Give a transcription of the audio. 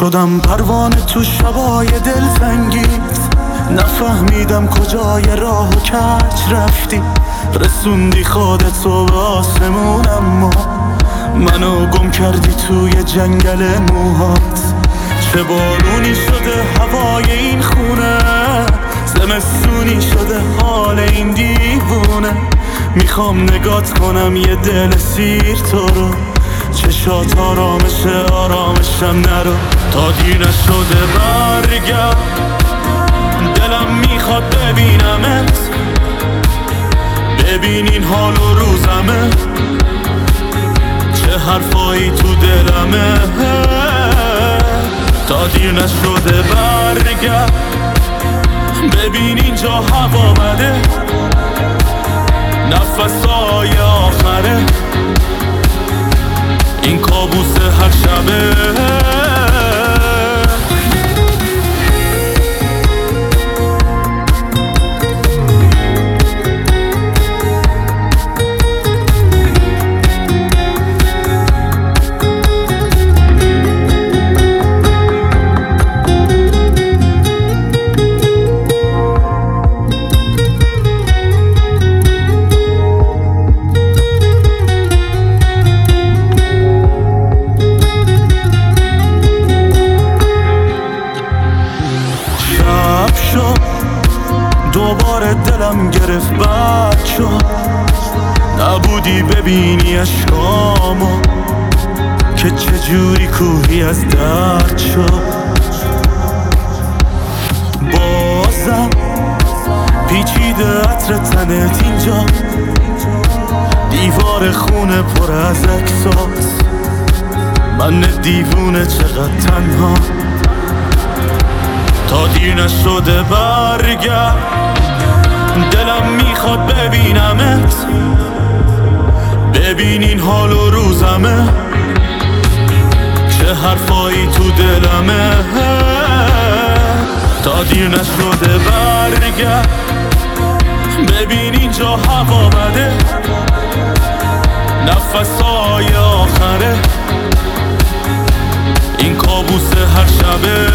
شدم پروانه تو شبای دلتنگیت، نفهمیدم کجای راه و کج رفتی. رسوندی خودتو به آسمون اما منو گم کردی توی جنگل موهات. چه بارونی شده هوای این خونه، زمستونی شده حال این دیوونه. میخوام نگات کنم یه دل سیر تو رو، چشات آرامشه آرامشم نرو. تا دیر نشده برگرد، دلم میخواد ببینمت، ببین این حال و روزمه، چه حرفایی تو دلمه. تا دیر نشده برگرد، ببین اینجا هوا بده، نفسای آخره این کابوس هر شبه. دوباره دلم گرفت بد شد، نبودی ببینی اشکامو که چجوری کوهی از درد شد. بازم پیچیده عطر تنت اینجا، دیوار خونه پر از عکسات، من دیوونه چقدر تنها. تا دیر نشده برگرد، دلم میخواد ببینمت، ببین این حال و روزمه، چه حرفایی تو دلمه. تا دیر نشده برگرد، ببین اینجا هوا بده، نفسای آخره این کابوس هر شبه.